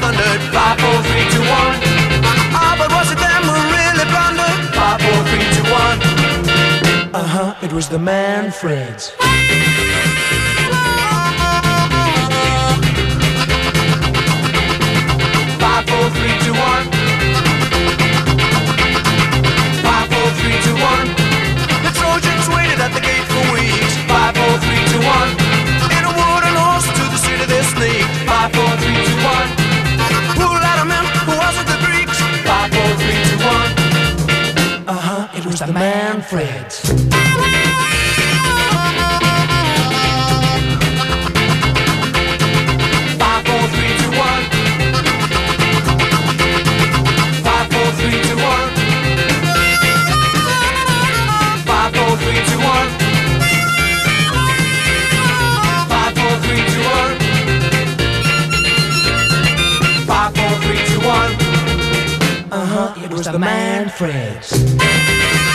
thundered. 5, 4, 3, 2, 1. Ah, but was it them who really blundered? 5, 4, 3, 2, 1. It was the Manfreds. 5, 4, 3, 2, 1. 5, 4, 3, 2, 1. The Trojans waited at the gate for weeks. 5, 4, 3, 2, 1. In a wooden horse to the city they sneaked. 5, 4, 3, 2, 1. Who let 'em in? Who wasn't the Greeks? 5, 4, 3, 2, 1. It was the Manfreds. 5, 4, 3, 2, 1. 5, 4, 3, 2, 1. 5, 4, 3, 2, 1. 5, 4, 3, 2, 1. 5, 4, 3, 2, 1. It was the Manfreds.